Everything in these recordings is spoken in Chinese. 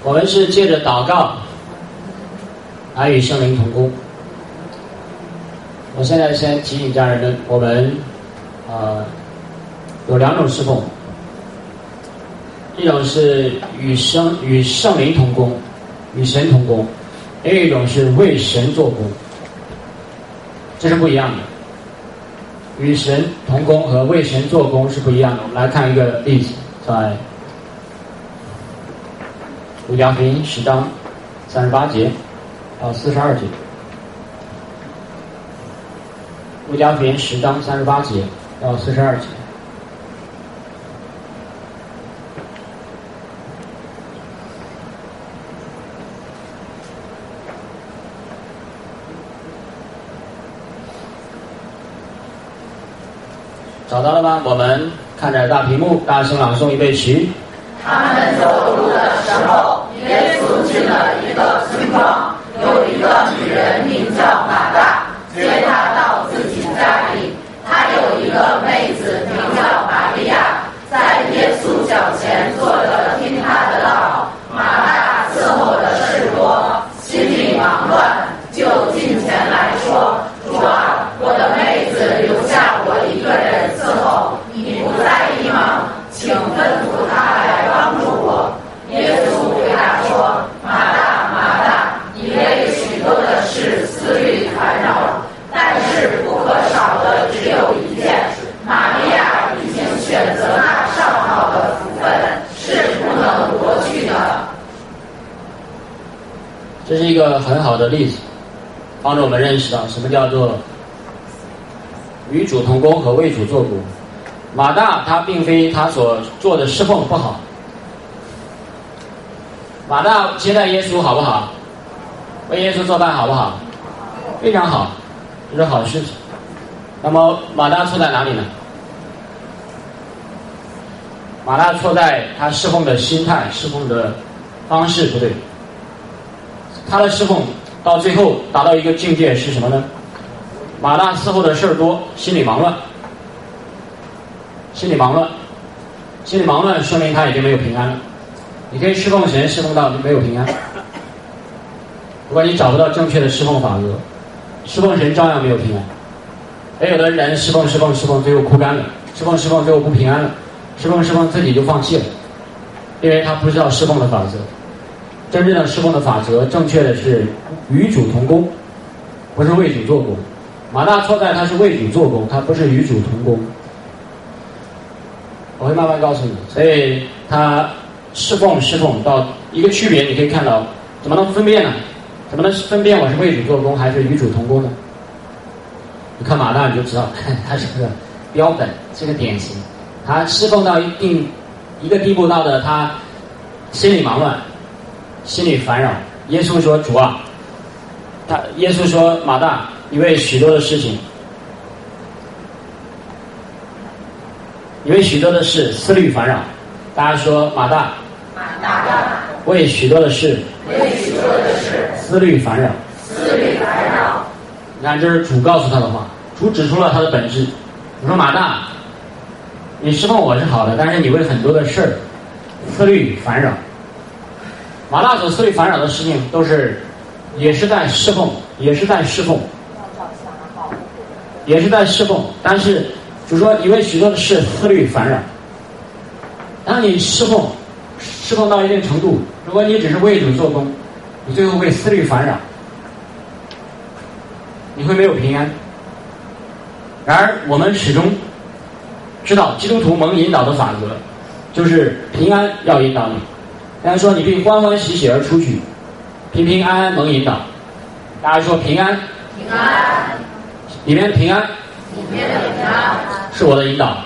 我们是借着祷告来与圣灵同工。我现在先提醒家人们，我们有两种侍奉，一种是与圣灵同工，与神同工；另一种是为神做工，这是不一样的。与神同工和为神做工是不一样的。我们来看一个例子，在路加福音10章38节到42节。路加福音10章38节到42节。找到了吗？我们看着大屏幕，大声朗诵预备起。 他们走路的时候，耶稣进了一个村庄，有一个女人名叫马大，接他到自己家里。她有一个妹子名叫玛利亚，在耶稣脚前坐着听他的道。马大伺候的事多，心里忙乱，就近前来说：主啊，我的妹子留下我一个人伺候，你不在意吗？请吩咐他来帮助我。耶稣回答说：马大，马大，你为许多的事思虑烦扰，但是不可少的只有一件。玛利亚已经选择那上好的福分，是不能夺去的。 这是一个很好的例子，帮助我们认识到什么叫做与主同工和为主做工。马大他并非他所做的侍奉不好，马大接待耶稣好不好？为耶稣做饭好不好？非常好，这是好事情。那么马大错在哪里呢？马大错在他侍奉的心态、侍奉的方式不对。他的侍奉到最后达到一个境界是什么呢？马大伺候的事儿多，心里忙乱。心里忙乱说明他已经没有平安了。你可以侍奉神，侍奉到没有平安。如果你找不到正确的侍奉法则，侍奉神照样没有平安。而有的人侍奉最后枯干了，侍奉最后不平安了，侍奉自己就放弃了，因为他不知道侍奉的法则。真正的侍奉的法则，正确的是与主同工，不是为主做工。马大错在他是为主做工，他不是与主同工。我会慢慢告诉你。所以他侍奉到一个区别，你可以看到怎么能分辨呢？怎么能分辨我是为主做工还是与主同工呢？你看马大你就知道，他是个标本，是个典型。他侍奉到一个地步到的，他心里忙乱，心里烦扰。耶稣说：主啊，耶稣说马大，你为许多的事情，你为许多的事思虑烦扰。大家说马大为许多的事思虑烦扰。你看，这是主告诉他的话，主指出了他的本质。我说马大，你侍奉我是好的，但是你为很多的事儿思虑烦扰。马大所思虑烦扰的事情也是在侍奉，但是主说你为许多的事思虑烦扰。当你侍奉到一定程度，如果你只是为主做工，你最后会思虑烦扰，你会没有平安。然而我们始终知道基督徒蒙引导的法则，就是平安要引导你。大家说你必欢欢喜喜而出去，平平安安蒙引导。大家说平安里面的平安是我的引导。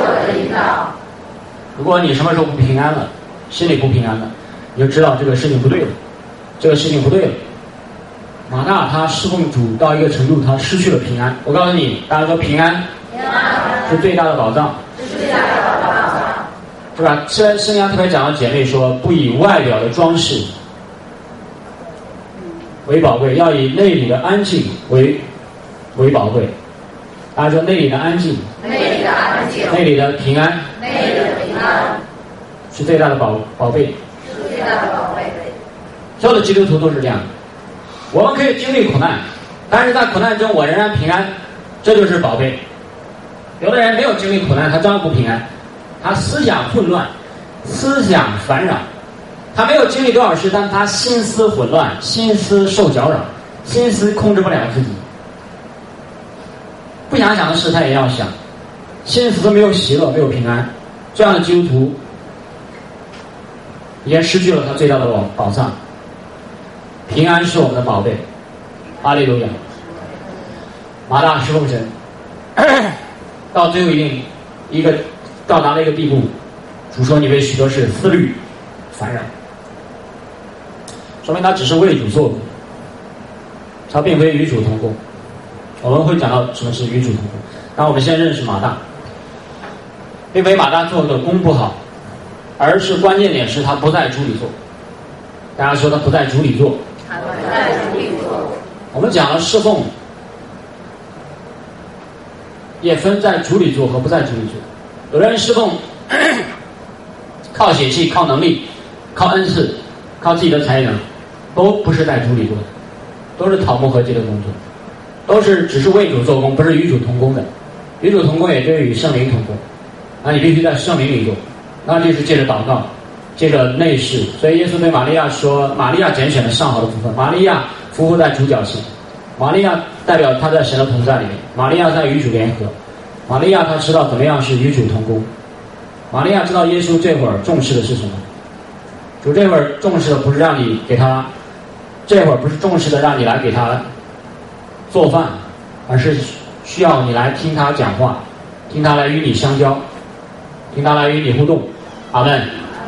如果你什么时候不平安了，心里不平安了，你就知道这个事情不对了。马大他侍奉主到一个程度，他失去了平安。我告诉你，大家说平安是最大的宝藏，是吧？圣经特别讲到姐妹说，不以外表的装饰为宝贵，要以内里的安静为宝贵。大家说内里的安静，内里的平安是最大的宝贝。 所有的基督徒都是这样的。我们可以经历苦难，但是在苦难中我仍然平安，这就是宝贝。有的人没有经历苦难，他照样不平安，他思想混乱，思想烦扰，他没有经历多少事，但他心思混乱，心思受搅扰，心思控制不了自己，不想想的事他也要想，心思都没有喜乐，没有平安。这样的基督徒已经失去了他最大的宝藏。平安是我们的宝贝，哈利路亚。马大侍奉神到最后到达了一个地步，主说你为许多事思虑烦扰，说明他只是为主做工，他并非与主同工。我们会讲到什么是与主同工。那我们先认识马大，并非马大做的工不好，而是关键点是他不在主里做。大家说他不在主里做， 他不在主里做。 我们讲了侍奉也分在主里做和不在主里做。有人侍奉靠血气、靠能力、靠恩赐、靠自己的才能，都不是在主里做的，都是讨木和结的工作，都是只是为主做工，不是与主同工的。与主同工也就是与圣灵同工，那你必须在圣灵里做，那就是借着祷告，借着内侍。所以耶稣对玛利亚说，玛利亚拣选了上好的部分，玛利亚匍匐在主脚前，玛利亚代表她在神的同在里面，玛利亚在与主联合，玛利亚她知道怎么样是与主同工，玛利亚知道耶稣这会儿重视的是什么。主这会儿重视的不是让你给他，这会儿不是重视的让你来给他做饭，而是需要你来听他讲话，听他来与你相交，听他来与你互动。阿们。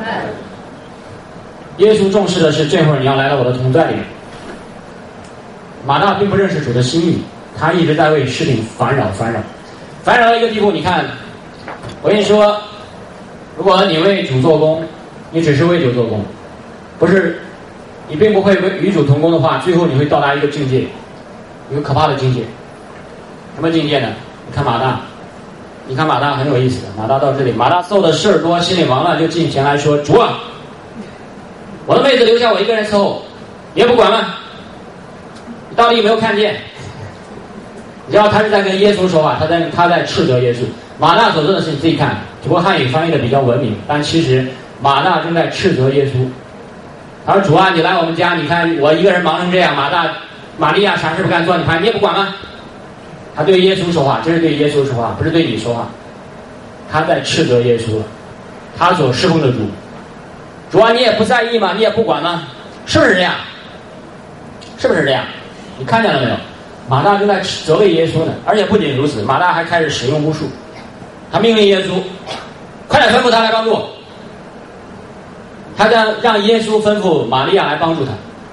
耶稣重视的是这会儿你要来到我的同在里面。马大并不认识主的心意，他一直在为事情烦扰到一个地步。你看，我跟你说，如果你为主做工，你只是为主做工，不是你并不会与主同工的话，最后你会到达一个境界，一个可怕的境界。什么境界呢？你看马大很有意思的。马大到这里，马大做的事儿多，心里忙乱，就进前来说：主啊，我的妹子留下我一个人伺候，你也不管吗？你到底有没有看见？你知道他是在跟耶稣说话，他在斥责耶稣。马大所做的事你自己看，只不过汉语翻译的比较文明，但其实马大正在斥责耶稣。他说：主啊，你来我们家，你看我一个人忙成这样，玛利亚啥事不干做，你也不管吗？他对耶稣说话，这是对耶稣说话，不是对你说话。他在斥责耶稣了，他所侍奉的主啊，你也不在意吗？你也不管吗？是不是这样？是不是这样？你看见了没有？马大正在责备耶稣呢，而且不仅如此，马大还开始使用巫术。他命令耶稣快点吩咐他来帮助我，他让耶稣吩咐玛利亚来帮助他。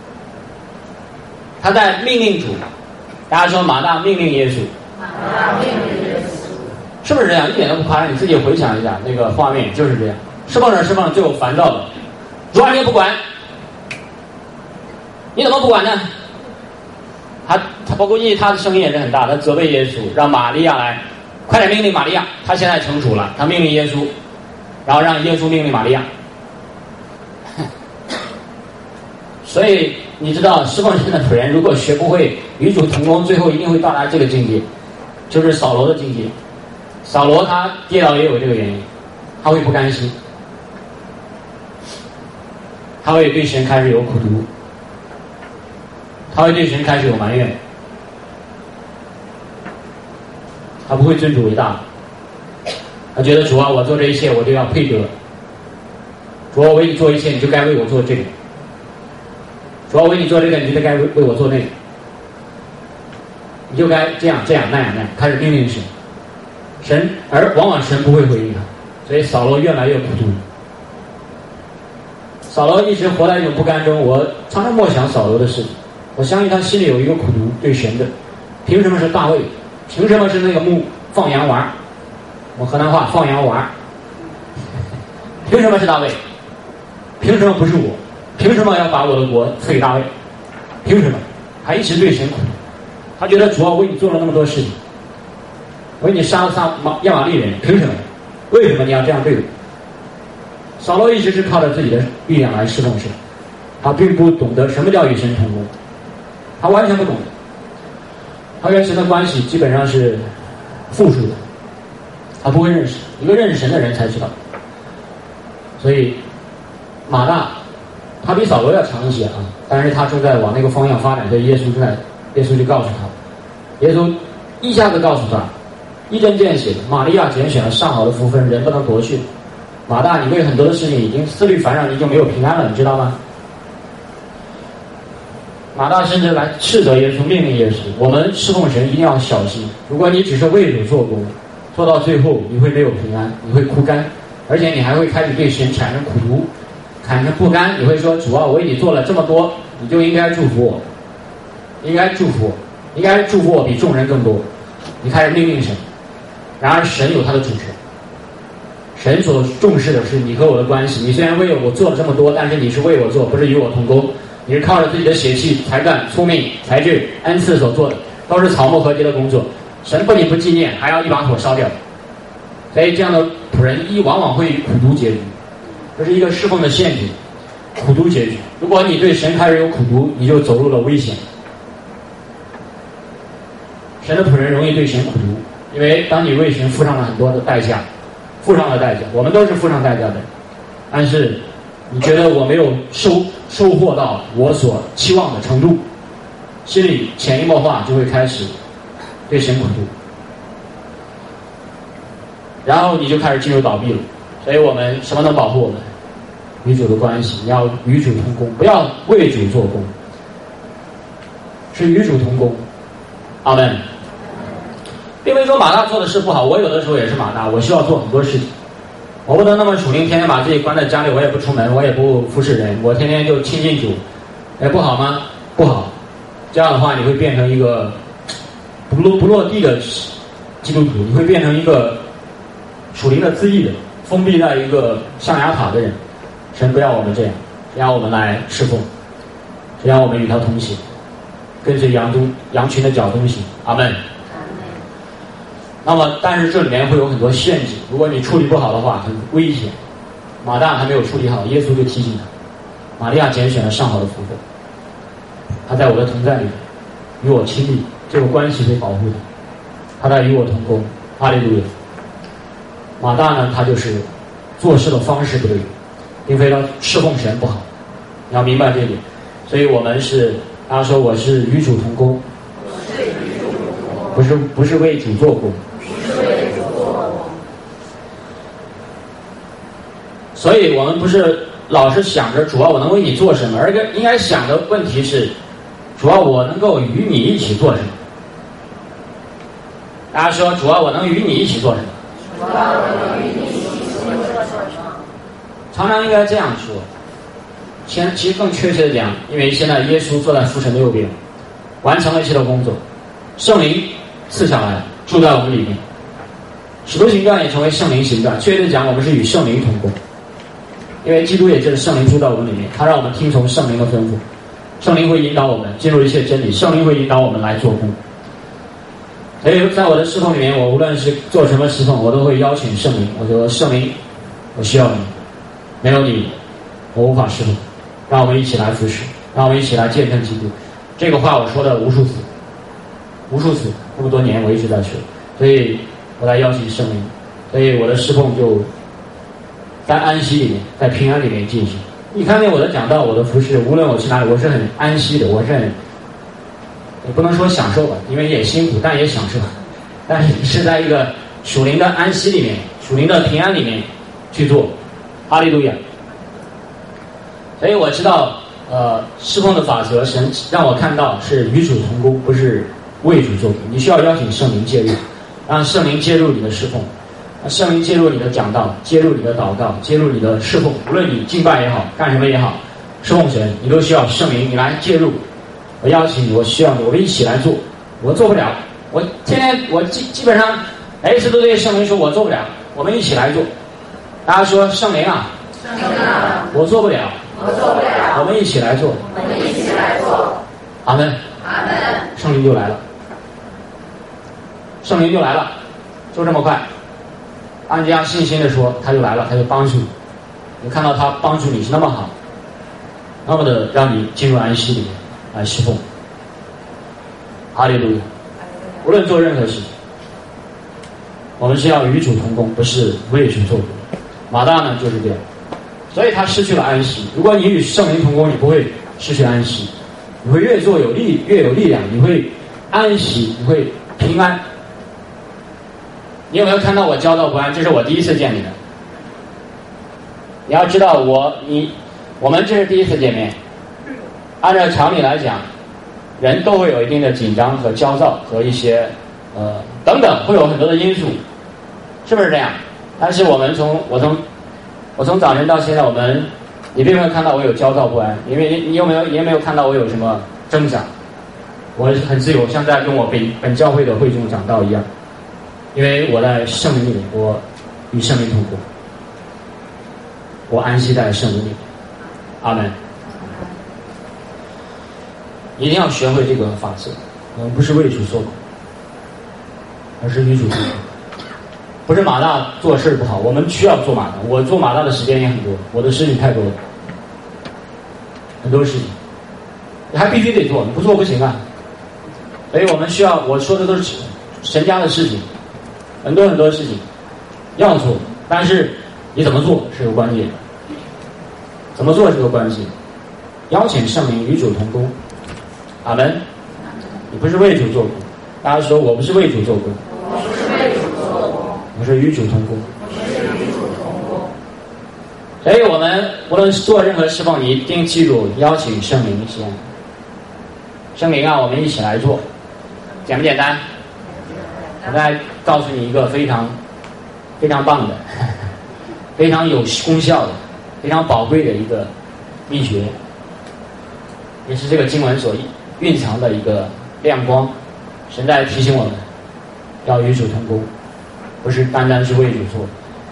他在命令主。大家说马大命令耶稣，是不是这样？一点都不夸张，你自己回想一下那个画面，就是这样。侍奉着最后烦躁了，主啊，你也不管，你怎么不管呢？我估计他的声音也是很大，他责备耶稣，让玛利亚来，快点命令玛利亚。他现在成熟了，他命令耶稣，然后让耶稣命令玛利亚。所以你知道，侍奉神的人如果学不会与主同工，最后一定会到达这个境界，就是扫罗的境界。扫罗他跌倒也有这个原因，他会不甘心，他会对神开始有苦毒，他会对神开始有埋怨，他不会尊主为大，他觉得主啊，我做这一切我就要配得，主啊，我为你做一切，你就该为我做这个。主要为你做这个，你就该为我做那个，你就该这样那样，开始命令神，而往往神不会回应他，所以扫罗越来越苦毒。扫罗一直活在一种不甘中，我常常默想扫罗的事情，我相信他心里有一个苦毒对神的。凭什么是大卫？凭什么是那个放羊娃？我河南话放羊娃。凭什么是大卫？凭什么不是我？凭什么要把我的国赐给大卫？凭什么？还一直对神苦，他觉得主要为你做了那么多事情，为你杀了亚玛力人，凭什么？为什么你要这样对我？扫罗一直是靠着自己的力量来侍奉神， 他并不懂得什么叫与神同工，他完全不懂。他跟神的关系基本上是负数的，他不会认识，一个认识神的人才知道。所以马大他比扫罗要强一些啊，但是他正在往那个方向发展，所以耶稣就告诉他，耶稣一下子告诉他，一针见血的，玛利亚拣选了上好的福分，人不能夺去。马大，你为很多的事情已经思虑烦扰，你就没有平安了，你知道吗？马大甚至来斥责耶稣，命令耶稣，我们侍奉神一定要小心，如果你只是为主做工，做到最后你会没有平安，你会枯干，而且你还会开始对神产生苦毒，产生不甘，你会说，主啊，我为你做了这么多，你就应该祝福我，应该祝福我，应该祝福我比众人更多。你开始命令神，然而神有他的主权，神所重视的是你和我的关系。你虽然为我做了这么多，但是你是为我做，不是与我同工，你是靠着自己的血气、才干、聪明、才智、恩赐所做的，都是草木和秸的工作。神不仅不纪念，还要一把火烧掉。所以这样的仆人往往会以苦毒结局，这是一个侍奉的陷阱，苦毒结局。如果你对神开始有苦毒，你就走入了危险。神的仆人容易对神苦毒，因为当你为神付上了很多的代价，我们都是付上代价的，但是你觉得我没有收获到我所期望的程度，心里潜移默化就会开始对神苦毒，然后你就开始进入倒闭了。所以我们什么能保护我们？与主的关系，你要与主同工，不要为主做工，是与主同工。阿们。并没说马大做的事不好，我有的时候也是马大，我需要做很多事情，我不能那么属灵，天天把自己关在家里，我也不出门，我也不服侍人，我天天就亲近主，不好吗？不好。这样的话你会变成一个不落地的基督徒，你会变成一个属灵的自义的，封闭在一个象牙塔的人。神不要我们这样，让我们来侍奉，让我们与他同行，跟随羊群的脚东西。阿们。那么但是这里面会有很多陷阱，如果你处理不好的话很危险。马大还没有处理好，耶稣就提醒他，玛利亚拣选了上好的福分，他在我的同在里与我亲密，这个关系会保护他，他在与我同工。哈利路亚。马大呢，他就是做事的方式不对，并非他侍奉神不好，你要明白这一点。所以我们是，他说我是与主同工，不是为主做工。所以我们不是老是想着主啊我能为你做什么，而应该想的问题是，主啊我能够与你一起做什么。大家说，主啊我能与你一起做什么？主啊我能与你一起做什么？常常应该这样说。其实更确切的讲，因为现在耶稣坐在父神的右边，完成了一切的工作，圣灵赐下来住在我们里面，使徒行传也成为圣灵行传。确切的讲，我们是与圣灵同工，因为基督也就是圣灵住在我们里面，他让我们听从圣灵的吩咐，圣灵会引导我们进入一切真理，圣灵会引导我们来做工。所以在我的侍奉里面，我无论是做什么侍奉，我都会邀请圣灵，我说圣灵我需要你，没有你我无法侍奉，让我们一起来服侍，让我们一起来见证基督。这个话我说了无数次，这么多年我一直在说，所以我来邀请圣灵，所以我的侍奉就在安息里面，在平安里面进行。你看见我的讲道，我的服侍，无论我去哪里，我是很安息的，我是很，也不能说享受吧，因为也辛苦，但也享受，但是在一个属灵的安息里面，属灵的平安里面去做。哈利路亚。所以我知道侍奉的法则，神让我看到是与主同工，不是为主做工。你需要邀请圣灵介入，让圣灵介入你的侍奉，让圣灵介入你的讲道，介入你的祷告，介入你的侍奉，无论你敬拜也好，干什么也好，侍奉神你都需要圣灵你来介入。我邀请你，我需要你，我们一起来做。我做不了，我天天我基本上每一次都对圣灵说我做不了，我们一起来做。大家说圣灵啊，我做不了，我们一起来做，阿们，圣灵就来了，圣灵就来了，就这么快。按这样信心的说，他就来了，他就帮助你。你看到他帮助你是那么好， 那么的让你进入安息里面来侍奉。哈利路亚！无论做任何事情，我们是要与主同工，不是为主做工。马大呢就是这样，所以他失去了安息。如果你与圣灵同工，你不会失去安息，你会越做越有力量，你会安息，你会平安。你有没有看到我教导不安？这是我第一次见你的。你要知道我们这是第一次见面，按照常理来讲，人都会有一定的紧张和焦躁和一些等等，会有很多的因素，是不是这样？但是我从早晨到现在，你并没有看到我有焦躁不安，因为你也没有看到我有什么挣扎，我很自由，像在跟我本教会的会众讲道一样，因为我在圣灵里面，我与圣灵同工，我安息在圣灵里面。阿门。一定要学会这个法则，我们不是为主做工，而是与主同工。不是马大做事不好，我们需要做马大。我做马大的时间也很多，我的事情太多了，很多事情你还必须得做，你不做不行啊。所以我们需要，我说的都是神家的事情，很多很多事情要做，但是你怎么做是个关键，怎么做是个关键。邀请圣灵与主同工，阿门。你不是为主做工，大家说我不是为主做工，我是与主同工。所以我们无论是做任何侍奉，你一定记住邀请圣灵先。圣灵啊，我们一起来做，简不简单？我再告诉你一个非常非常棒的、非常有功效的、非常宝贵的一个秘诀，也是这个经文所蕴藏的一个亮光。神在提醒我们要与主同工，不是单单是为主做。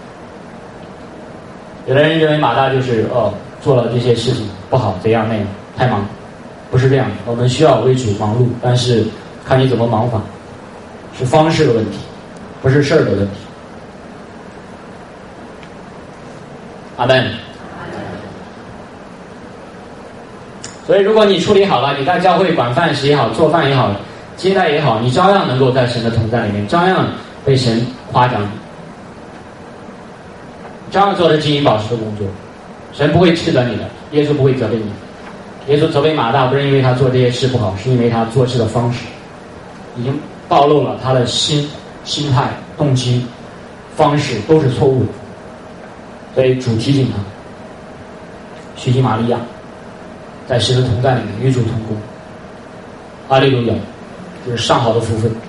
有的人认为马大就是做了这些事情不好，怎样那样，太忙，不是这样的。我们需要为主忙碌，但是看你怎么忙法，是方式的问题，不是事儿的问题。阿门。所以如果你处理好了，你在教会管饭食也好，做饭也好，接待也好，你照样能够在神的同在里面，照样被神夸奖你，照样做着金银宝石的工作。神不会斥责你的，耶稣不会责备你。耶稣责备马大不是因为他做这些事不好，是因为他做事的方式已经暴露了他的心态、动机、方式都是错误的。所以主提醒他，许基玛利亚在神的同在里面与主同工。哈利路亚，这是上好的福分。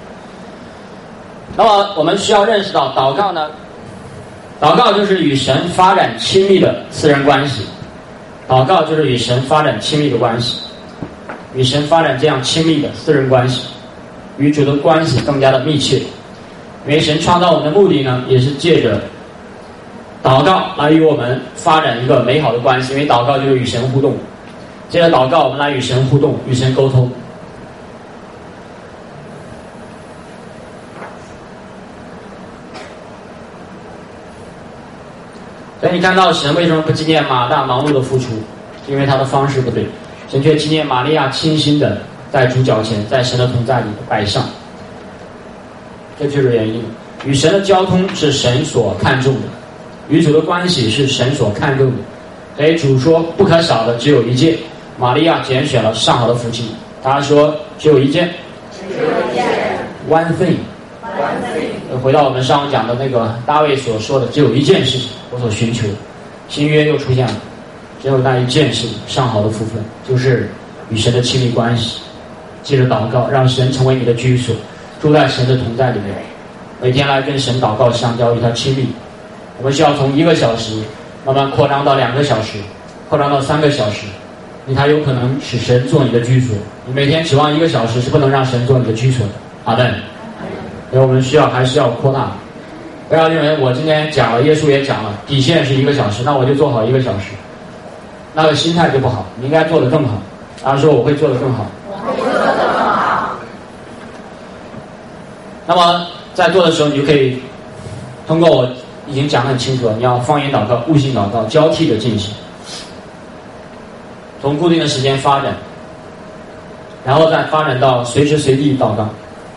那么我们需要认识到，祷告呢，祷告就是与神发展亲密的私人关系。祷告就是与神发展亲密的关系，与神发展这样亲密的私人关系，与主的关系更加的密切。因为神创造我们的目的呢，也是借着祷告来与我们发展一个美好的关系。因为祷告就是与神互动，借着祷告我们来与神互动，与神沟通。所以你看到神为什么不纪念马大忙碌的付出，是因为他的方式不对。神却纪念玛利亚倾心的在主脚前，在神的同在里摆上，这就是原因。与神的交通是神所看重的，与主的关系是神所看重的。所以主说不可少的只有一件，玛利亚拣选了上好的福气。他说只有一件， one thing。回到我们上午讲的那个大卫所说的，只有一件事情我所寻求的，新约又出现了，只有那一件事情，上好的福分，就是与神的亲密关系。借着祷告，让神成为你的居所，住在神的同在里面，每天来跟神祷告相交，与他亲密。我们需要从1个小时慢慢扩张到2个小时，扩张到3个小时，你才有可能使神做你的居所。你每天指望1个小时是不能让神做你的居所的。阿们。所以我们还是要扩大，不要认为我今天讲了，耶稣也讲了，底线是1个小时，那我就做好1个小时，那个心态就不好。你应该做得更好。他说我会做得更好。那么在做的时候，你就可以通过我已经讲得很清楚了，你要方言祷告、悟性祷告交替的进行。 从固定的时间发展，然后再发展到随时随地祷告。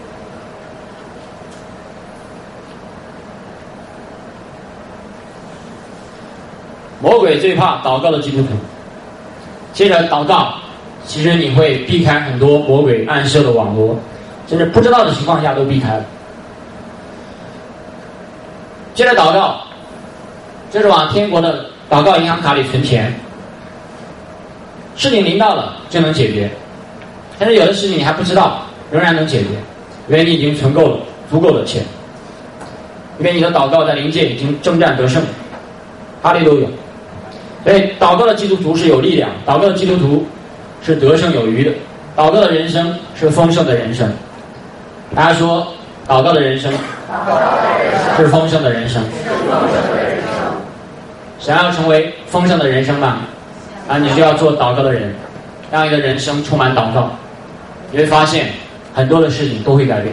魔鬼最怕祷告的基督徒。接着祷告，其实你会避开很多魔鬼暗设的网罗，甚至不知道的情况下都避开了。接着祷告，就是往天国的祷告银行卡里存钱。事情临到了就能解决，但是有的事情你还不知道，仍然能解决，因为你已经存够了足够的钱，因为你的祷告在灵界已经征战得胜，哈利路亚。所以祷告的基督徒是有力量，祷告的基督徒是得胜有余的，祷告的人生是丰盛的人生。大家说，祷告的人生是丰盛的人生。想要成为丰盛的人生吧，你就要做祷告的人，让你的人生充满祷告，你会发现很多的事情都会改变。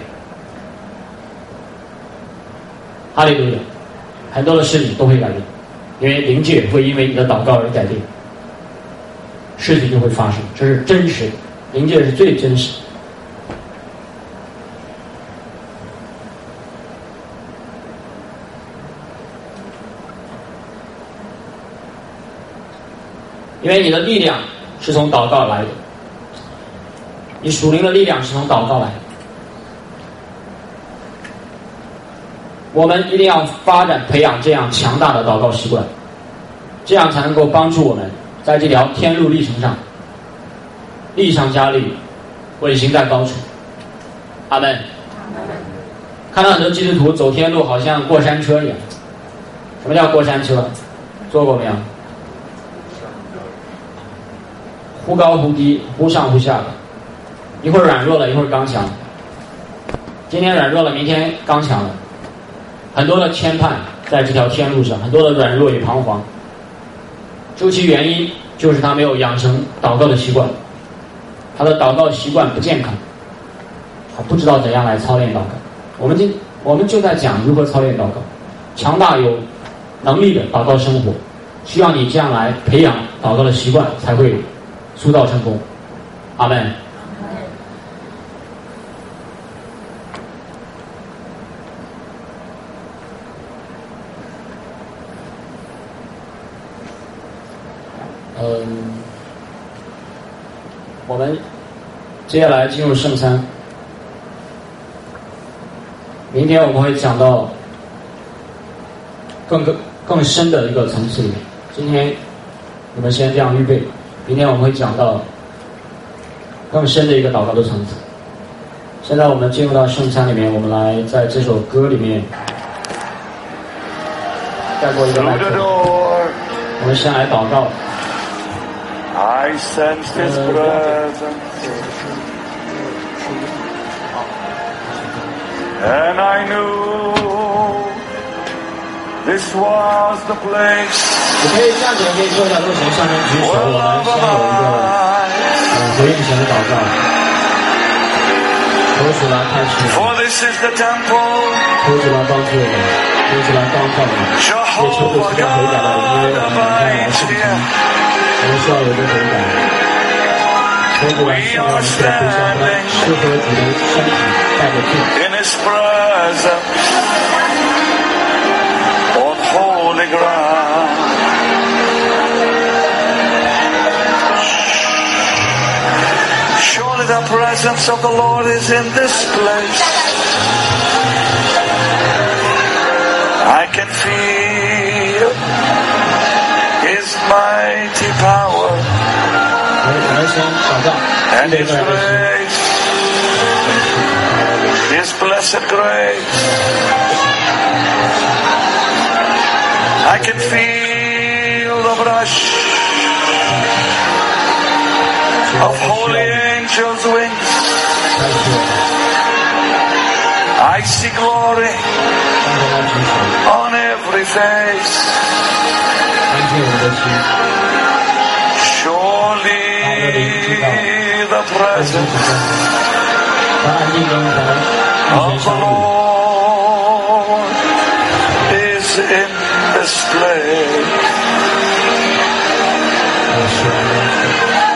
哈利路亚，很多的事情都会改变，因为灵界会因为你的祷告而改变，事情就会发生，这是真实的，灵界是最真实的。因为你的力量是从祷告来的，你属灵的力量是从祷告来的。我们一定要发展培养这样强大的祷告习惯，这样才能够帮助我们在这条天路历程上力上加力，稳行在高处。阿们。看到很多基督徒走天路好像过山车一样。什么叫过山车？坐过没有？忽高忽低，忽上忽下的，一会儿软弱了，一会儿刚强。今天软弱了，明天刚强了。很多的牵绊在这条天路上，很多的软弱与彷徨。究其原因，就是他没有养成祷告的习惯，他的祷告习惯不健康，他不知道怎样来操练祷告。我们就在讲如何操练祷告，强大有能力的祷告生活，需要你这样来培养祷告的习惯，才会塑造成功。阿们。我们接下来进入圣餐。明天我们会讲到更深的一个层次里面。今天你们先这样预备，明天我们会讲到更深的一个祷告的层次。现在我们进入到圣餐里面，我们来在这首歌里面带过一个麦克，我们先来祷告。 I sense His presence, and I knew this was the place. 你可以站起来，可以坐下，都行，上面举手。我们先有一个回应神的祷告，求主来开始。 For this is the temple. 求主来帮助我们，求主来光照我们，也求主时间回改了，因为我们来圣餐。我们需要有一个回改，求主来圣让我们去回向他，适合主的身体带着罪。 In His presence, on holy ground. Surely the presence of the Lord is in this place. I can feel His mighty power and His grace, His blessed grace. I can feel the rush of holy angels' wings. I see glory on every face. Surely the presence of the Lord is in this place.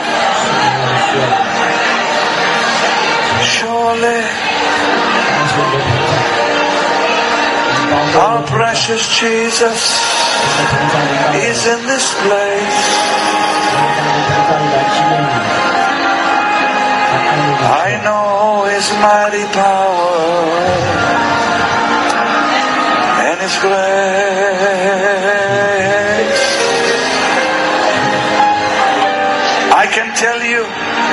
precious Jesus is in this place. I know His mighty power and His grace. I can tell you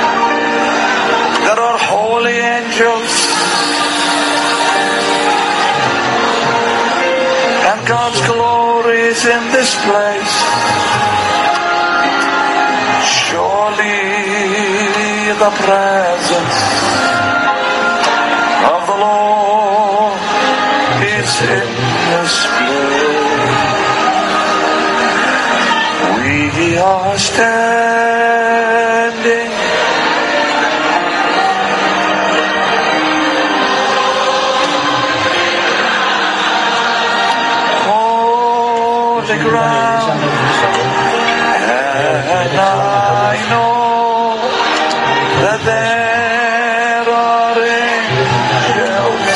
there are holy angels and God's glory is in this place. Surely the presence of the Lord is in this place. We are standing holy ground, and I know that there are angels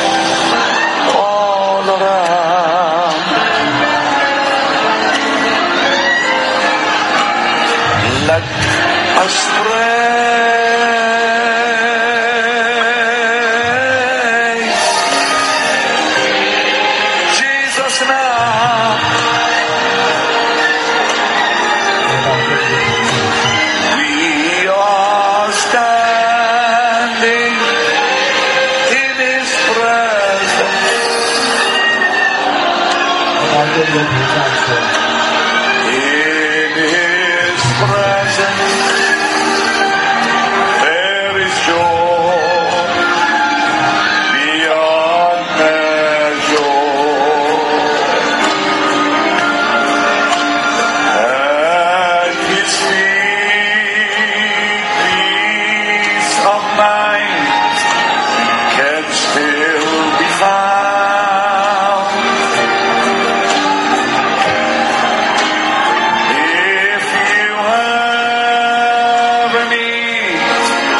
all around. Let us praise Jesus now. We are standing in His presence. In His presence there is joy beyond measure. At His feet peace of mind can still be found. If you have a need,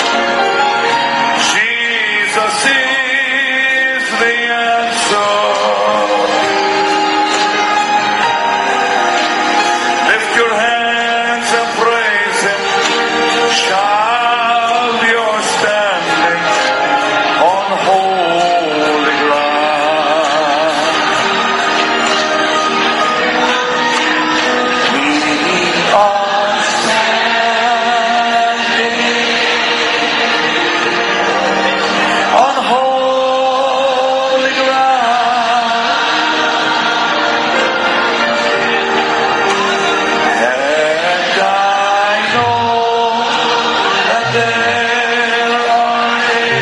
Jesus is the answer. Lift your hands and praise Him. Child, you're standing on holy ground. We are standing on holy ground, and I know that there are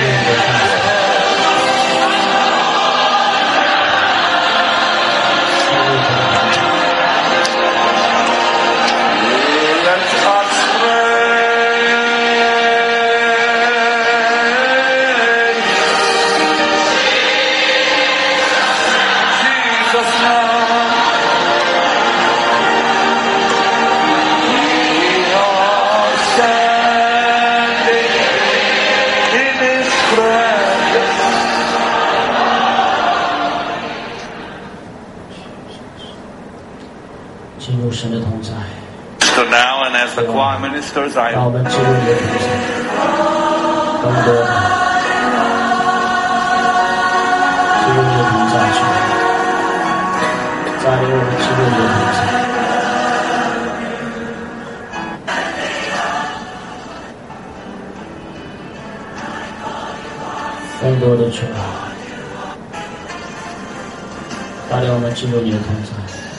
let us praise Jesus now. We are standing in His presence. So now, and as the choir ministers, 让我 I 们进入你的同在，更多的进入你的同在去，带领我们进入你的同在。更多的主啊，带领我们进入你的同在。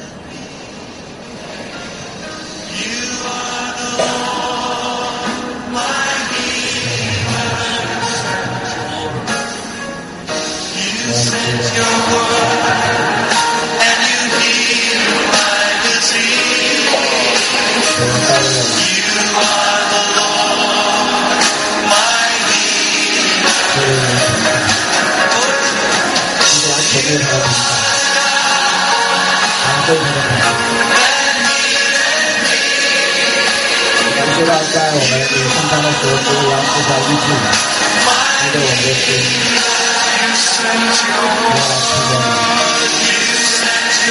感谢到在我们有圣餐的时候，主要是在医治你，因为我们的心，我要来听见你。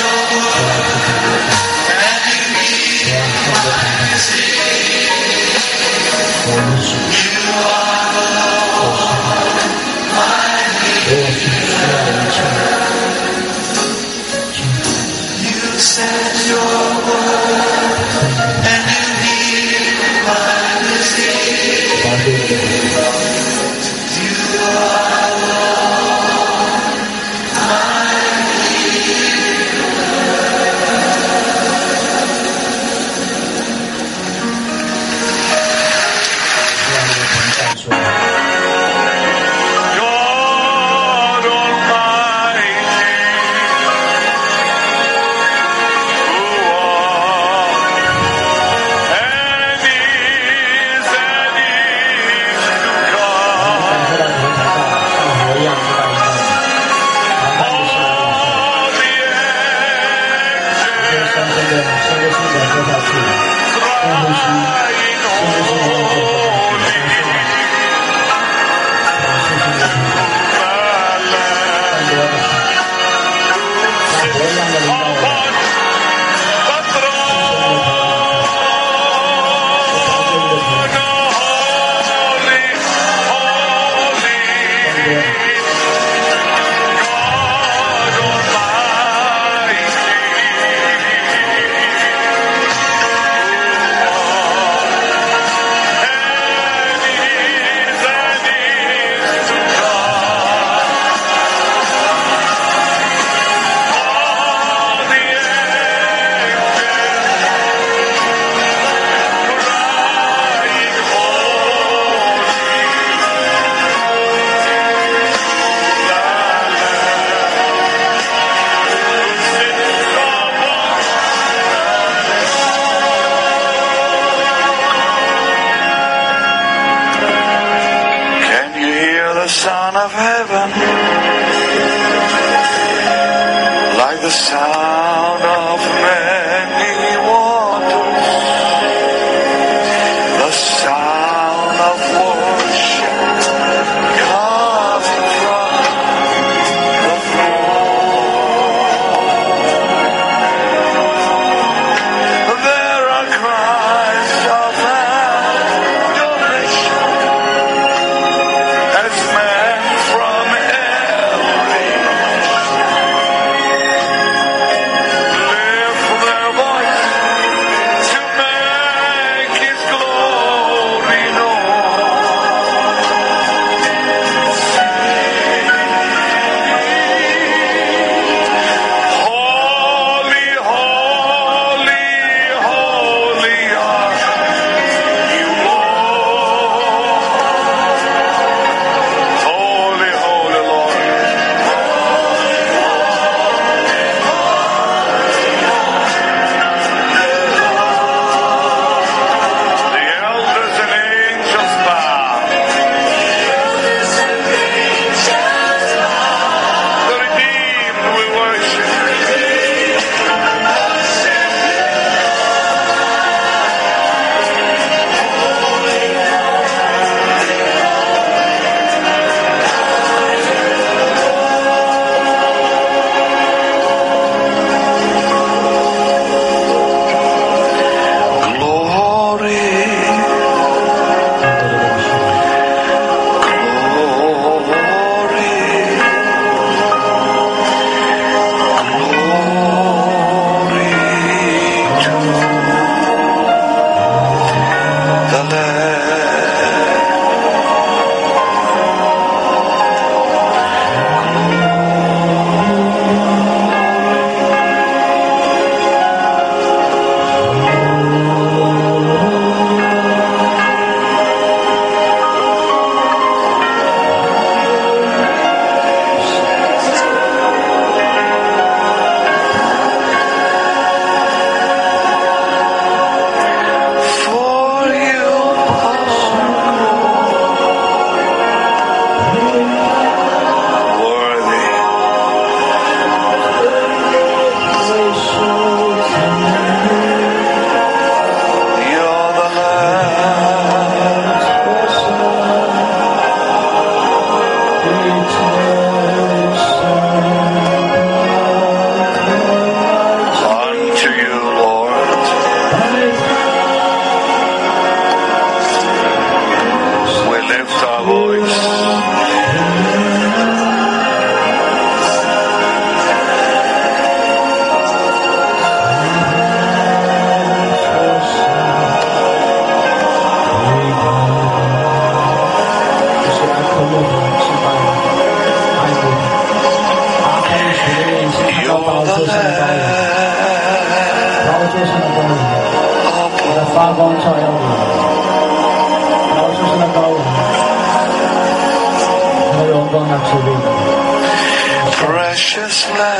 precious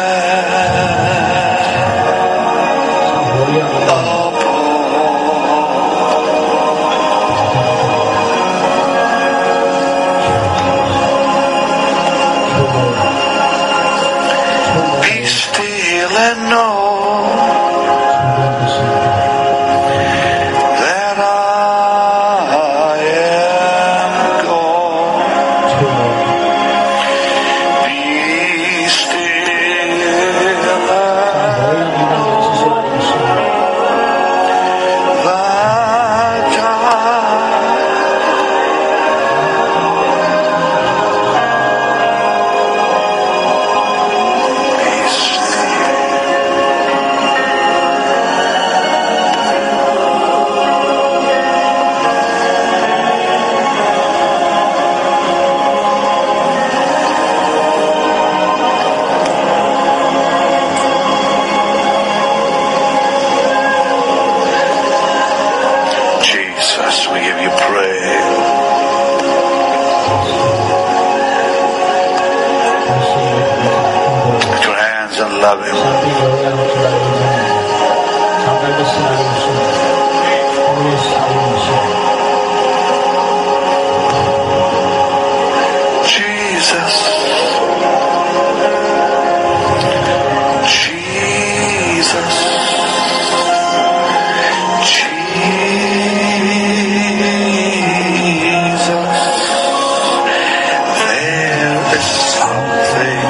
Lamb be still and know that I am God. Be still and love him. Jesus, Jesus, Jesus, there is something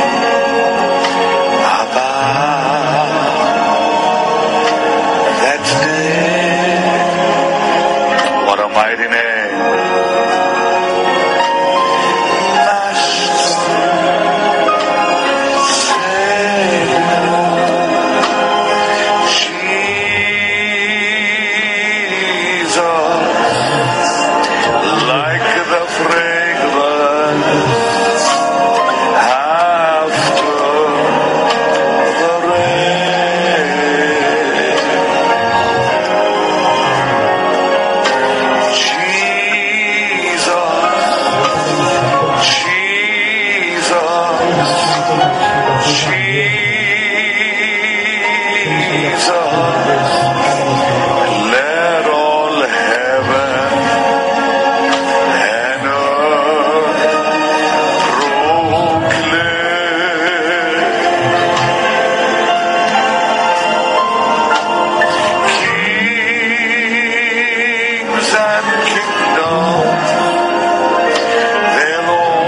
what a mighty name. Master, Savior, Jesus, like the fragrance after the rain. Let all heaven and earth proclaim. Kings and kingdoms, they'll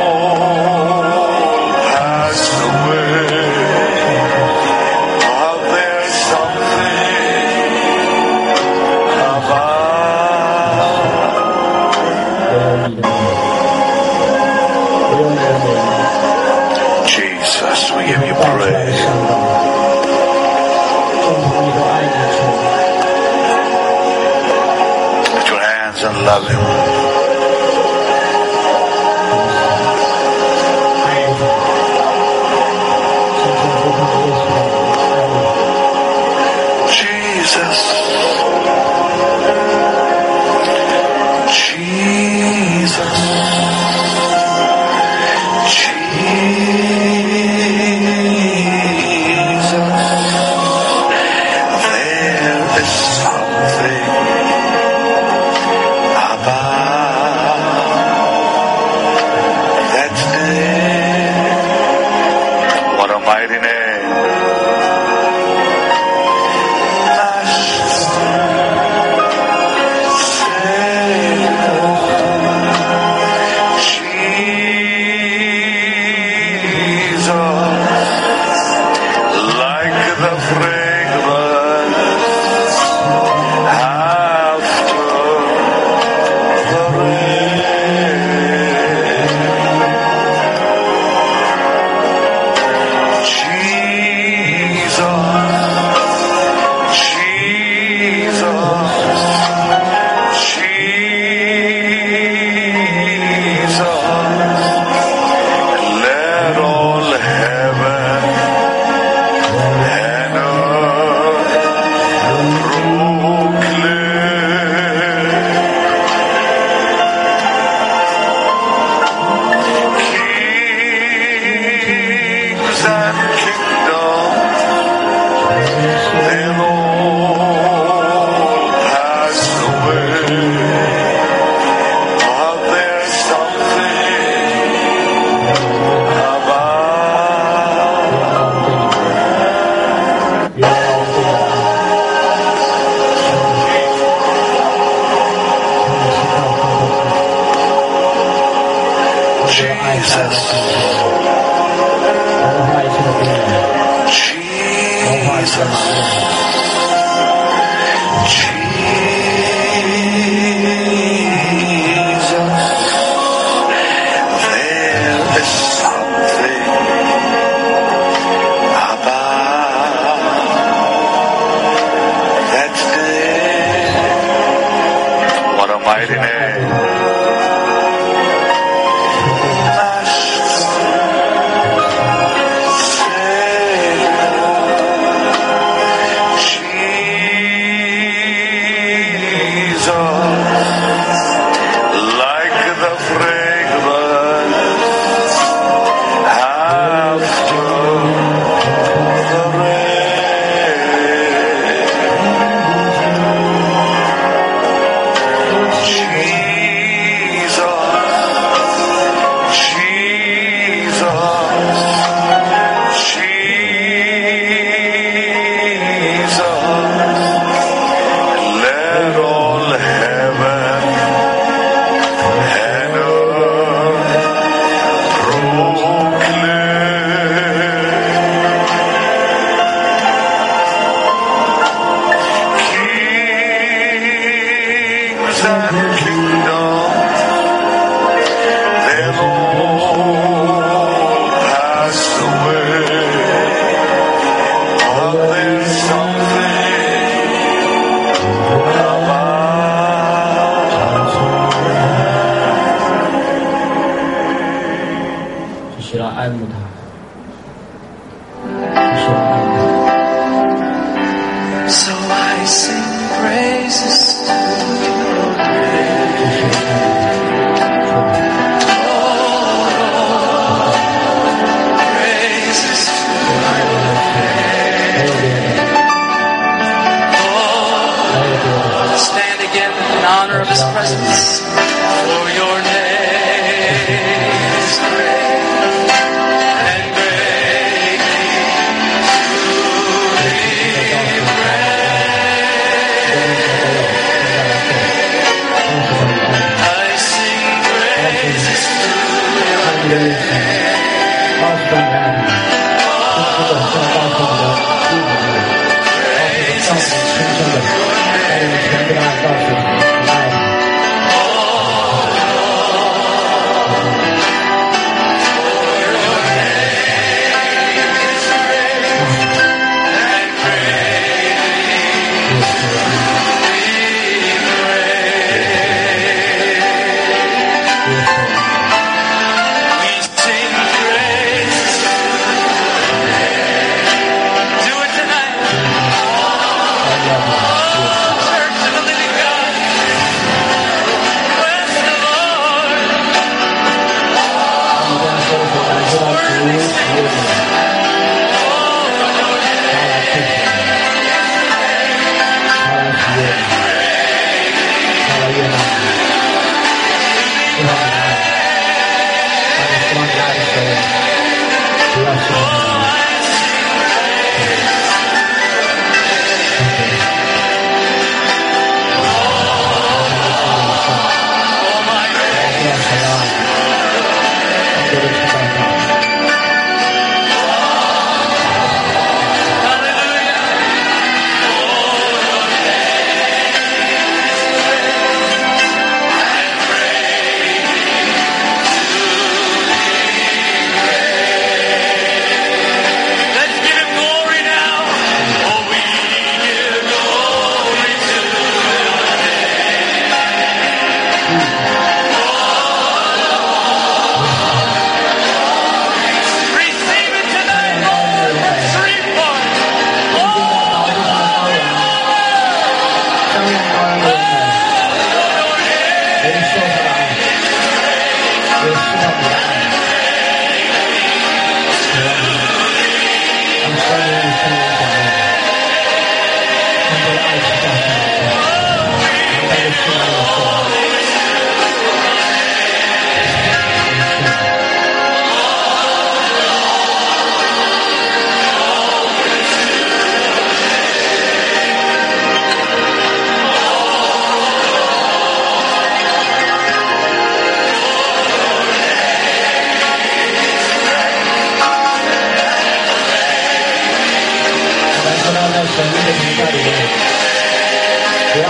all pass away. But there's Jesus, we give you praise. Lift your hands and love him. Jesus, Jesus, Jesus, there is something about 下来的神，融化一切的病人，融化一切的麻木。 Mighty name.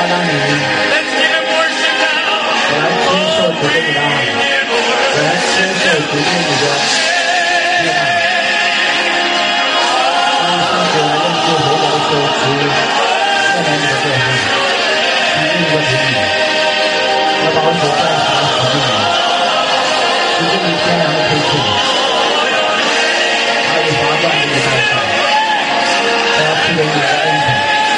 当你我来接受主对你的爱，我来接受主对你的接纳。当你向主来认罪悔改的时候，主赦免你的罪行，洗净你的罪孽，要把我所在的洗净你，洗净你天然的亏欠，他以华冠给你戴上，他要赐给你的恩宠，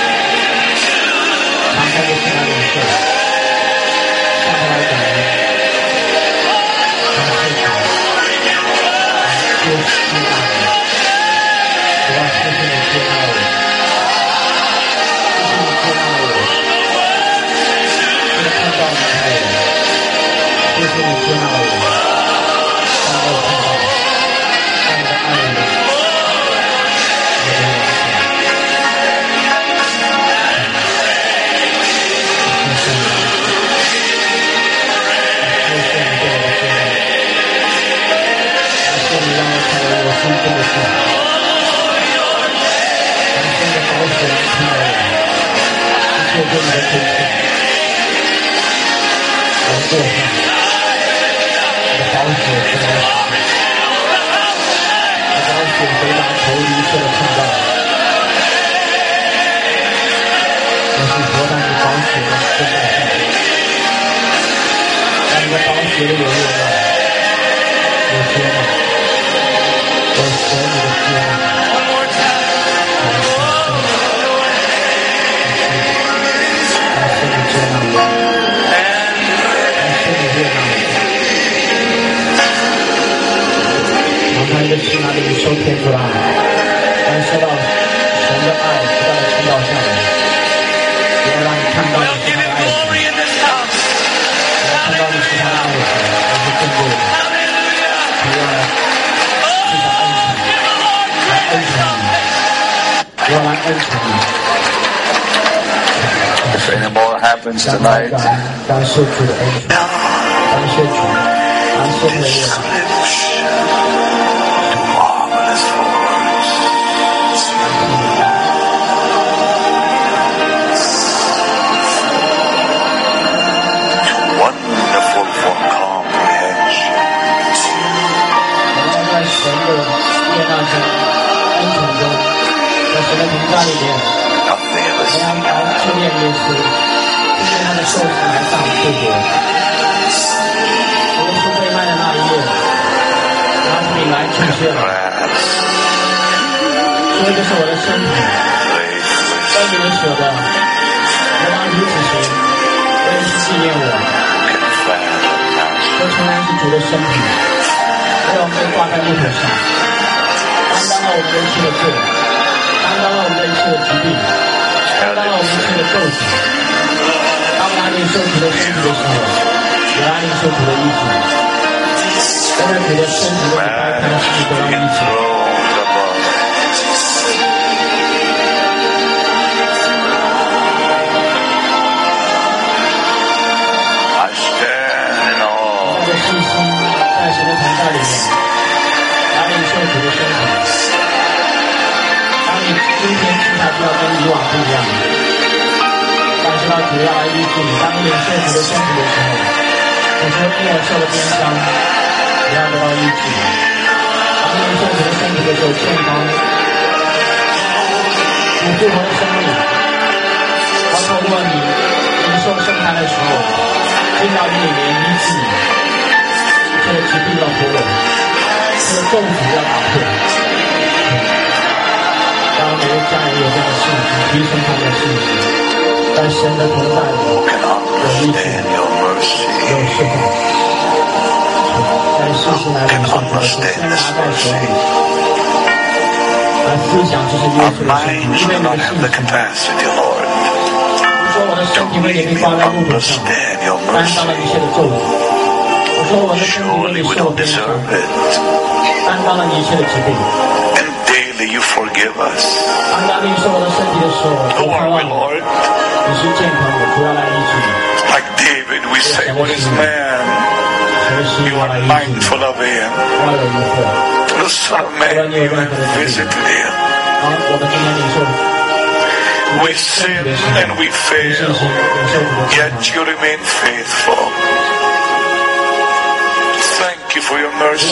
敞开的是那领受，向他来感恩，感谢主，接纳你，主要谢谢你接纳我，谢谢你接纳我，谢谢看到你爱我，谢谢你接纳我，让我看到，让你的爱我，我的完全。心中的事，人生的保险看到我，一切对你的亏欠，我过上，你的保险回来时，你的保险回答头一切的创造，我是活在你保险的身上，让你的保险有热爱，有接纳。我所有的接纳，感谢你接纳我，感谢你悦纳我。敞开你的心，那里收天主的爱，感受到神的爱不断的倾倒下来，也要让你看到你是他的爱子，也要看到你是他的爱子，而是更多的，不要来。 If any more happens tonight, marvelous words. Wonderful for comprehension. Nothing of us. 去念耶稣，今天他的受死来上复活。耶稣被卖的那一夜，拿出饼来祝谢了，说这是我的身体，为你们舍的，我当如此行，为是纪念我。这诚然是主的身体，为我们被挂在木头上，担当了我们的一切的罪，担当了我们的一切的疾病。担当了我们一切的咒诅。当拿领受主的身体的时候，也拿领受主的意志。在那主的身体的掰开是得到医治。在信心，在神的同在里面，拿领受主的身体。今天吃下去要跟以往不一样，感受到主要来医治你。当你领受主的身体的时候，你说因我受了鞭伤，你要得到医治。当你领受主的身体的时候，健康，主复活的生命，包括如果你领受圣餐的时候，进到你里面医治你，这个疾病要脱落，这个咒诅要打破。让每个家人有这样的信心，提升他们的信心，在神的同在里有医治，有释放。在信心来领受主的事，先拿在手里，来思想这是耶稣的身体，因为你的信心。我说我的身体为你被挂在木头上，担当了一切的咒诅。我说我的身体为你受鞭伤，担当了一切的疾病。 You forgive us. 当拿领受我的身体的时候，我盼望你是健康的，主要来医治你。 Like David, we say, "What is man? You are mindful of him. The Son of Man, you have visited him." 我们今天领受 We sin and we fail, yet you remain faithful. Thank you for your mercy.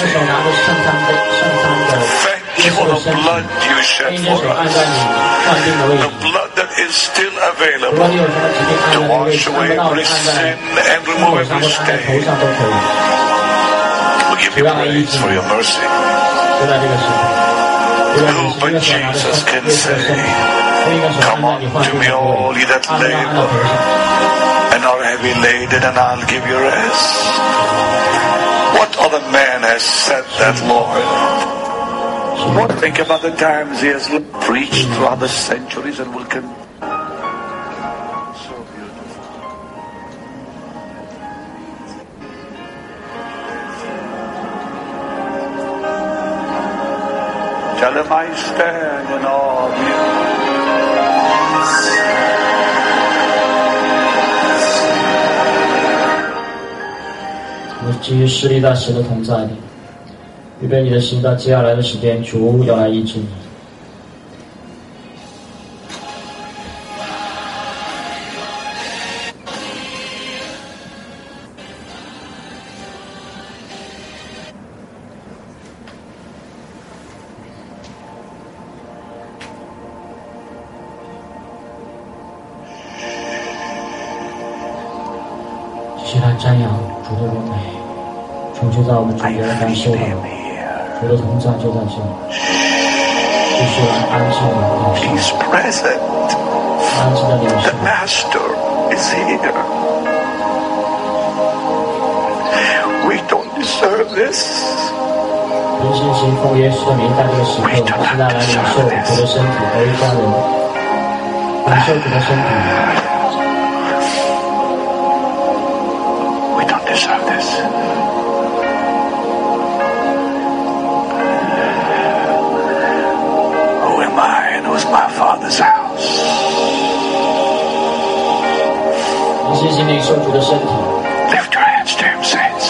Thank you for the blood you shed for us. The blood that is still available to wash away every sin and remove every stain. We give you praise for your mercy. Who but Jesus can say, come unto me all ye that labor and are heavy laden, and I'll give you rest. What other man has said that, Lord? Think about the times he has preached throughout the centuries and will continue. So beautiful. Tell him I stand in awe of you. 我基于势力在神的同在里，预备你的心，到接下来的时间，主要来医治你。继续来瞻仰主的荣美，主就在我们中间，感受到主的同在就在这里。继续来安静的领受，安静的领受。 The Master is here. We don't deserve this. 凭信心奉耶稣的名，在这个时刻，我现在来领受主的身体和一家人，领受主的身体。 My Father's house. 你信心领受主的身体。 Lift your hands to Him, saints.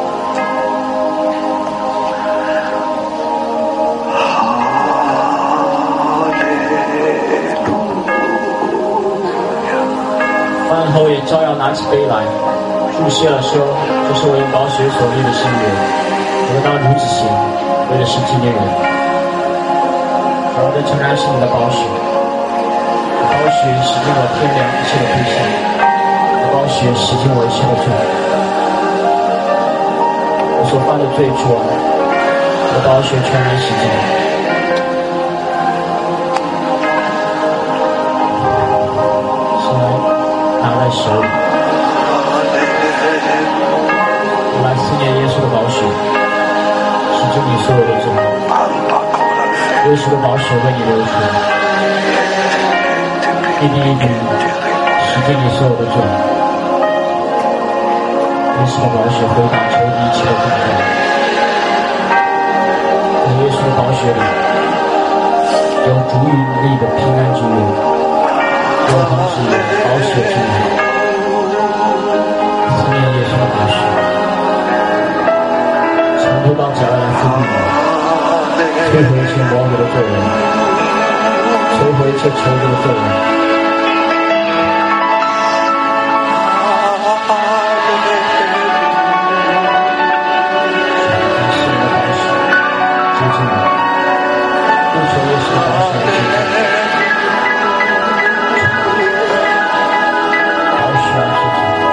Hallelujah. 饭后也照样拿起杯来，祝谢了说：“这是我用宝血所立的新约，我们当如此行，为的是纪念我。” 主的诚然是你的宝血，宝血洗净我天良一切的罪行，宝血洗净我一切的罪。我所犯的罪主啊，我的宝血全然洗净。现在拿在手里，我来思念耶稣的宝血，洗净你所有的罪。 耶稣的宝血为你流出，一滴一滴洗净你所有的罪。耶稣的宝血回答仇敌一切的痛苦。在耶稣的宝血里，有足以力的平安之源，永恒之源，宝血之源。思念耶稣的宝血，从头到脚来复辟你。 摧毁一切魔鬼的作为，摧毁一切仇敌的作为。感谢你的宝血，接近你，不求耶稣的宝血的接近你，宝血来接近你。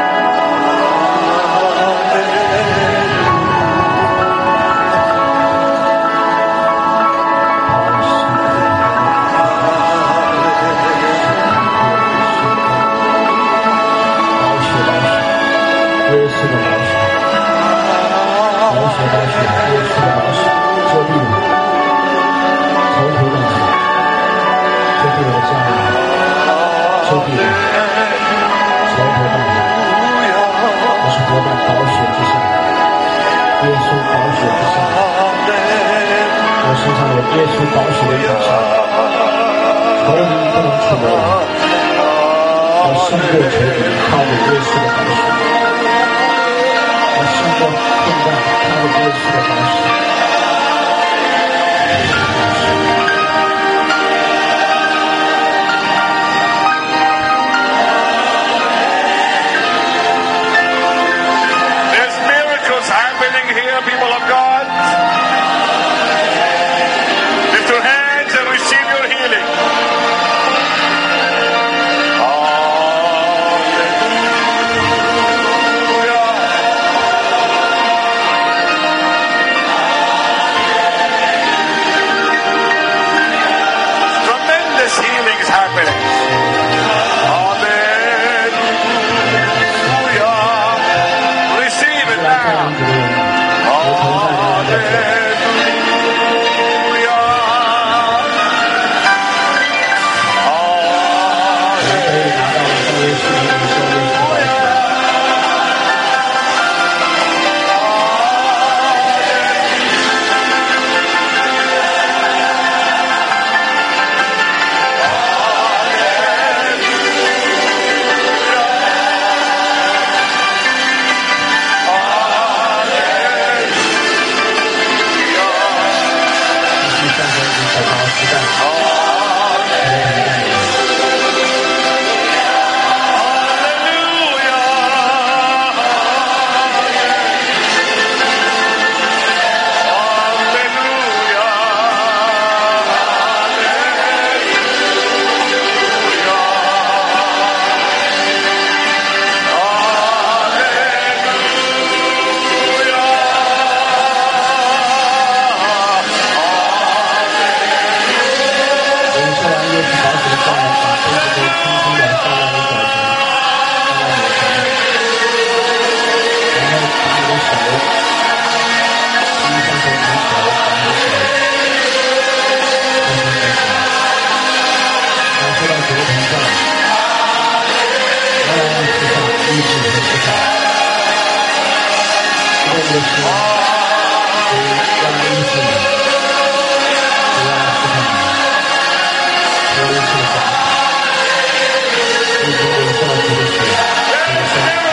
耶稣宝血的影响，仇敌不能触摸我，我胜过仇敌，靠着耶稣的宝血；我胜过混乱，靠着耶稣的宝血。 是要来医治你，要来释放你，无论是什么，已经领受了主的血，主的生命。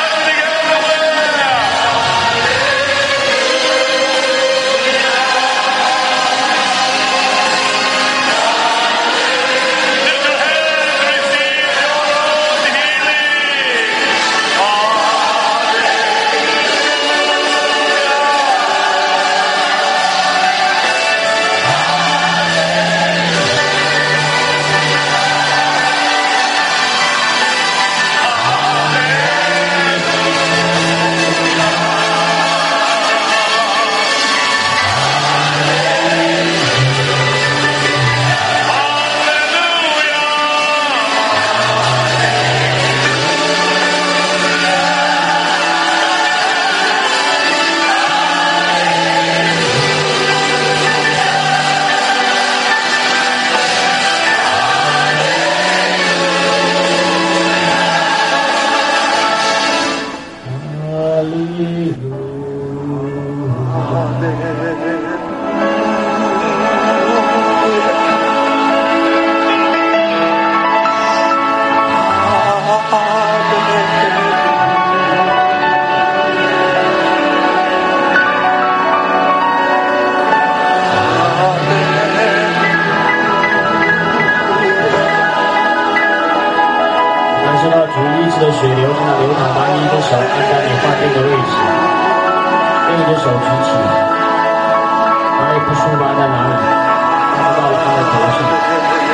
的水流正在流淌，把你的手按在你患病的位置，另一只手举起，哪里不舒服按在哪里，看不到了按在头上。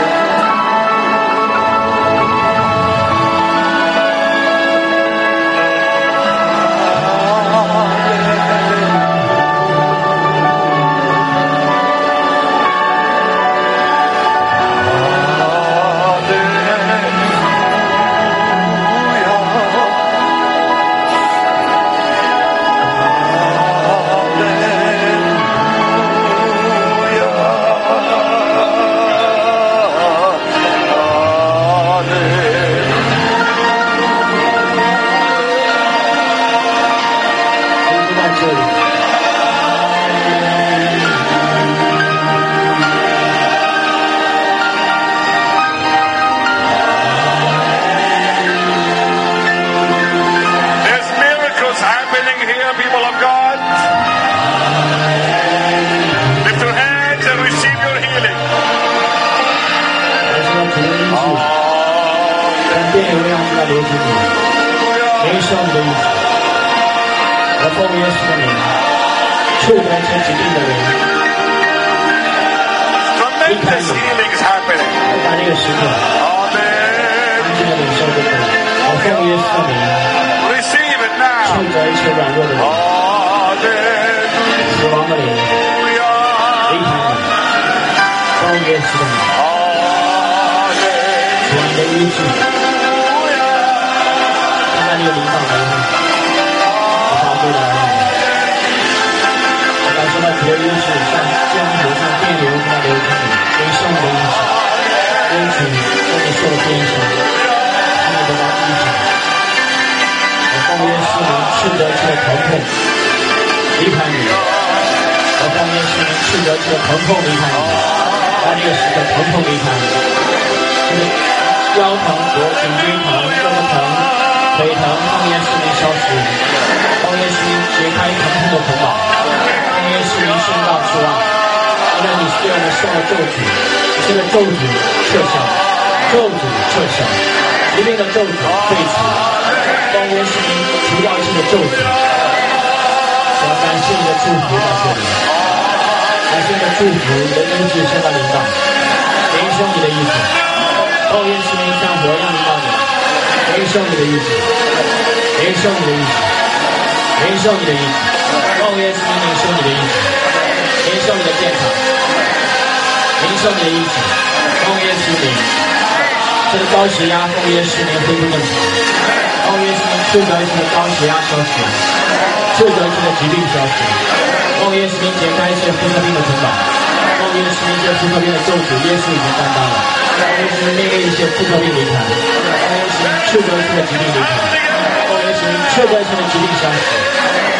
高血压、风烟失眠恢复正常，风烟失眠治疗性的高血压消失，治疗性的疾病消失，风烟失眠解开一些妇科病的捆绑，风烟失眠一些妇科病的咒诅，耶稣已经担当了，风烟失眠命令一些妇科病离开，风烟失眠治疗性的疾病离开，风烟失眠治疗性的疾病消失，风烟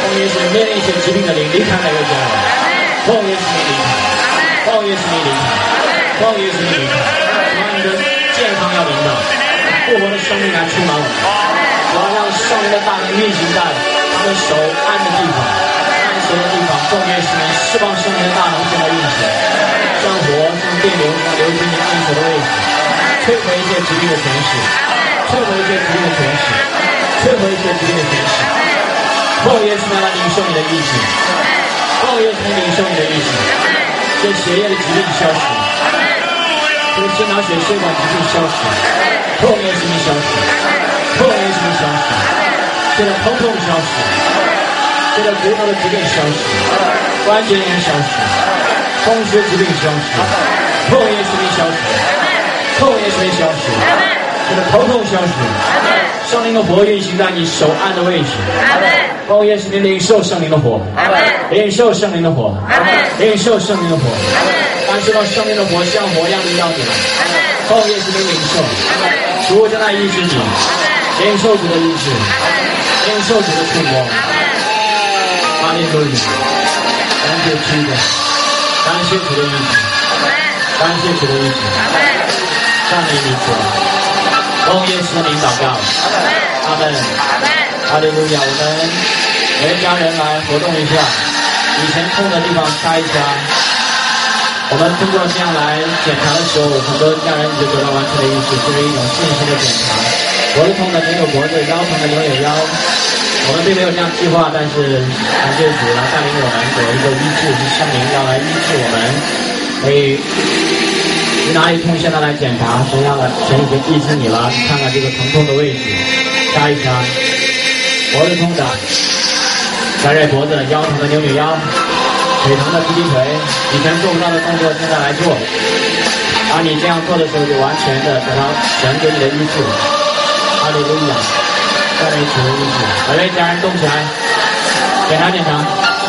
耶稣命令一些疾病的灵离开每个家人，奉耶稣名离开，奉耶稣名离开，奉耶稣名离开。主啊，你的健康要领导，复活的生命来充满我们。主要让圣灵的大能运行在他们手按的地方，按手的地方，奉耶稣名释放圣灵的大能现在运行，像火像电流像流进你按手的位置，摧毁一切疾病的权势，摧毁一切疾病的权势，摧毁一切疾病的权势。奉耶稣名来领受你的医治，奉耶稣名领受你的医治，这血液的疾病消失，这个心脑血血管疾病消失，奉耶稣名消失，奉耶稣名消失，这个疼痛消失，这个骨头的疾病消失，关节炎消失，风湿疾病消失，奉耶稣名消失，奉耶稣名消失，这个头痛消失，圣灵的火运行在你手按的位置。奉耶稣名领受圣灵的火，领受圣灵的火，领受圣灵的火，感受到圣灵的火像火一样领导你来。奉耶稣名领受，主将来医治你，领受主的医治，领受主的触摸。哈利路亚，感谢主的，感谢主的医治，感谢主的医治，赞美你主。奉耶稣的名祷告，阿门。哈利路亚！我们每一家人来活动一下，以前痛的地方擦一擦。我们通过这样来检查的时候，很多家人就得到完全的医治，作为一种信心的检查。脖子痛的扭扭脖子，腰疼的扭扭腰。我们并没有这样计划，但是感谢主来带领我们有一个医治，是圣灵要来医治我们。所以你哪里痛，现在来检查，神已经医治你了。你看看这个疼痛的位置，擦一擦。脖子痛的甩甩脖子，腰疼的扭扭腰，腿疼的踢踢腿，以前做不到的动作现在来做。当你这样做的时候，就完全的得到神给你的医治。哈利路亚，赞美主的医治。每位家人动起来，检查检查。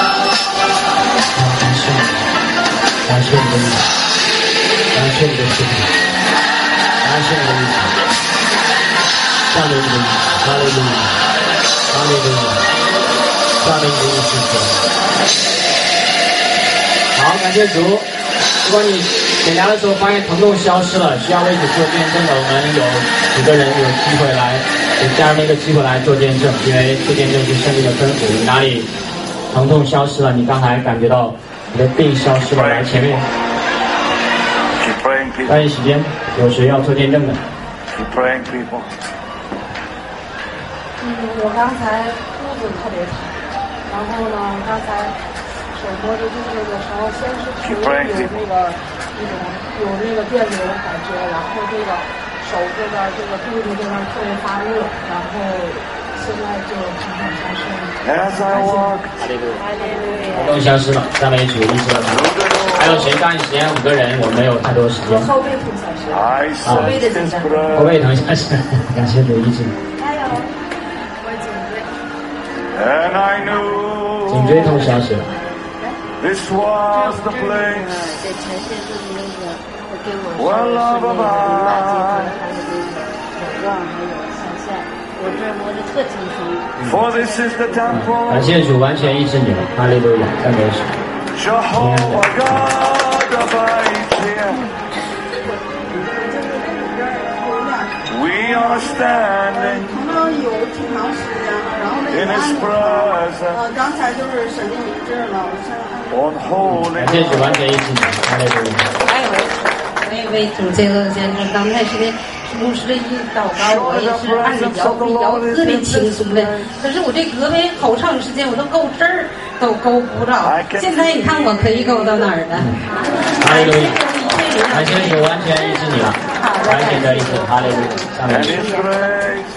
感谢你，感谢你的医治，感谢你的赐福，感谢你的医治，赞美你的医治。哈利路亚。哈利路亚，下面一个意思。好，感谢主。如果你检查的时候发现疼痛消失了，需要为主做见证的，我们有几个人有机会来，给家人们一个机会来做见证，因为做见证是圣灵的吩咐。你哪里疼痛消失了？你刚才感觉到你的病消失了，来前面。抓紧时间，有谁要做见证的？ 我刚才肚子特别疼，然后呢，刚才手摸着肚子的时候，先是腿有那个电流感觉，然后这个手这边这个肚子这边特别发热，然后现在就疼痛消失了。 疼痛消失了，赞美主，医治了他。还有谁？抓紧时间，5个人，我没有太多时间。 后背疼消失了，后背的紧张， 后背疼消失，感谢主医治。颈椎痛消失了。 This was the place where love abides. For this is the temple. 感谢主完全医治你了，哈利路亚，赞美主。 Jehovah God abides here. We are standing in His presence. 刚才就是神经医治了，我现在 On holy. 感谢主完全医治你，哈利路亚。 我也为主这个见证，刚开始的牧师的一祷告，我也是按着摇特别轻松的，可是我这胳膊好长时间我都够这儿都够不着，现在你看我可以够到哪儿了？ 哈利路亚，感谢主完全医治你了，完全的医治，哈利路亚，赞美 And 主。 His grace,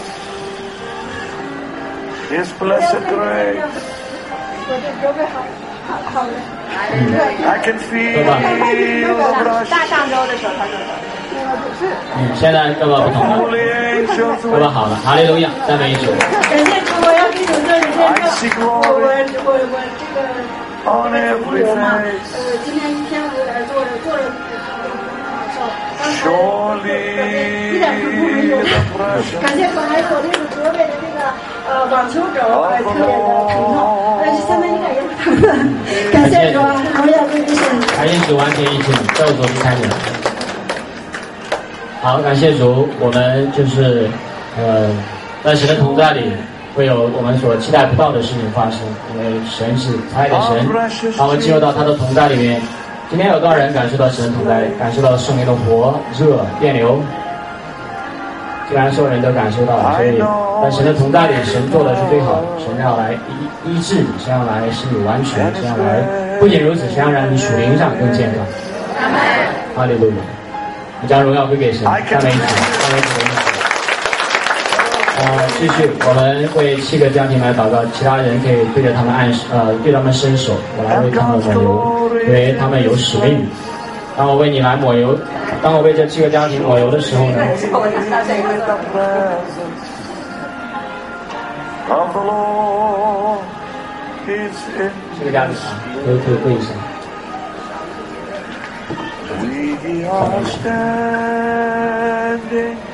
His blessed grace. 我这胳膊好了。 I can feel the rush. 大上周的时候他就现在胳膊不疼了， Holy angels 胳膊好了，哈利路亚，赞美主。 感谢主，我要给主做见证。我这个 on every 我嘛， face. 今天一天我有点坐着 Surely 一点疼痛没有。 the pressure 感谢主，还有我这个胳膊的这个网球肘特别的疼痛， 下面应该也是他们。感谢主啊，荣耀归于神。 感谢主完全一起，咒诅离开你。好，感谢主，我们就是在神的同在里，会有我们所期待不到的事情发生，因为神是慈爱的神，当我们进入到他的同在里面。今天有多少人感受到神的同在，感受到圣灵的火热电流？既然所有人都感受到了，所以在神的同在里，神做的是最好的。神要来医治你，神要来使你完全，神要来不仅如此，神要让你属灵上更健康。哈利路亚！你将荣耀归给神，赞美主，赞美主。继续，我们为7个家庭来祷告，其他人可以对着他们对他们伸手，我来为他们抹油，因为他们有使命。当我为你来抹油，当我为这7个家庭抹油的时候呢，7个家庭啊，都可以跪一下。 We are standing